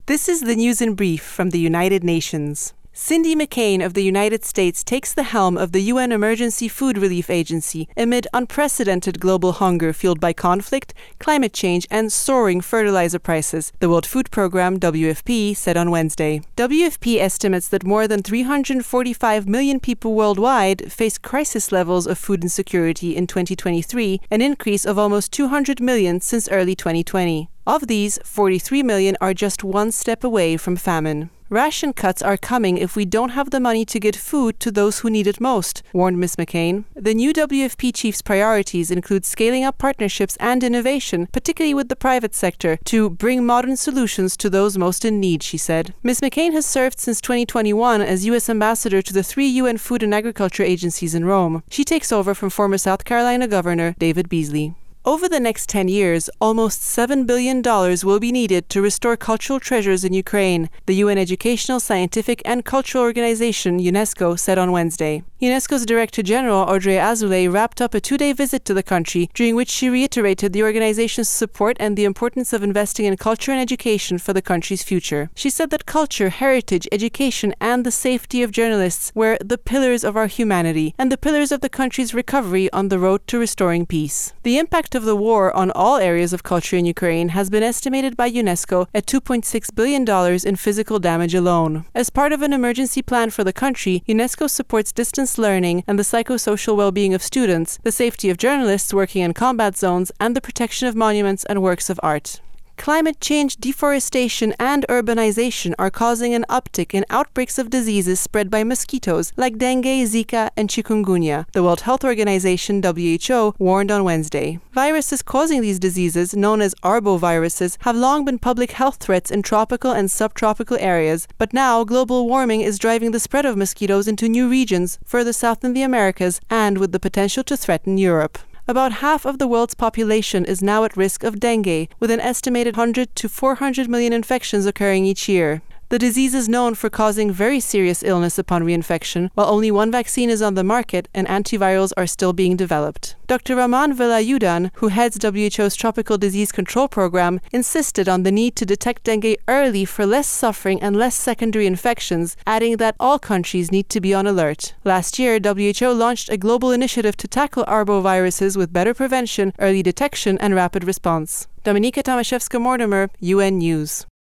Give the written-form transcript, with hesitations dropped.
This is the news in brief from the United Nations. Cindy McCain of the United States takes the helm of the UN Emergency Food Relief Agency amid unprecedented global hunger fueled by conflict, climate change, and soaring fertilizer prices, the World Food Programme WFP said on Wednesday. WFP estimates that more than 345 million people worldwide face crisis levels of food insecurity in 2023, an increase of almost 200 million since early 2020. Of these, 43 million are just one step away from famine. Ration cuts are coming if we don't have the money to get food to those who need it most, warned Ms. McCain. The new WFP chief's priorities include scaling up partnerships and innovation, particularly with the private sector, to bring modern solutions to those most in need, she said. Ms. McCain has served since 2021 as U.S. ambassador to the 3 UN Food and Agriculture agencies in Rome. She takes over from former South Carolina Governor David Beasley. Over the next 10 years, almost $7 billion will be needed to restore cultural treasures in Ukraine, the UN Educational, Scientific and Cultural Organization, UNESCO, said on Wednesday. UNESCO's Director General, Audrey Azoulay, wrapped up a 2-day visit to the country, during which she reiterated the organization's support and the importance of investing in culture and education for the country's future. She said that culture, heritage, education and the safety of journalists were the pillars of our humanity and the pillars of the country's recovery on the road to restoring peace. The impact of the war on all areas of culture in Ukraine has been estimated by UNESCO at $2.6 billion in physical damage alone. As part of an emergency plan for the country, UNESCO supports distance learning and the psychosocial well-being of students, the safety of journalists working in combat zones, and the protection of monuments and works of art. Climate change, deforestation, and urbanization are causing an uptick in outbreaks of diseases spread by mosquitoes like dengue, Zika, and chikungunya, the World Health Organization (WHO) warned on Wednesday. Viruses causing these diseases, known as arboviruses, have long been public health threats in tropical and subtropical areas, but now global warming is driving the spread of mosquitoes into new regions further south in the Americas and with the potential to threaten Europe. About half of the world's population is now at risk of dengue, with an estimated 100 to 400 million infections occurring each year. The disease is known for causing very serious illness upon reinfection, while only one vaccine is on the market and antivirals are still being developed. Dr. Raman Velayudhan, who heads WHO's Tropical Disease Control Program, insisted on the need to detect dengue early for less suffering and less secondary infections, adding that all countries need to be on alert. Last year, WHO launched a global initiative to tackle arboviruses with better prevention, early detection, and rapid response. Dominika Tomaszewska-Mortimer, UN News.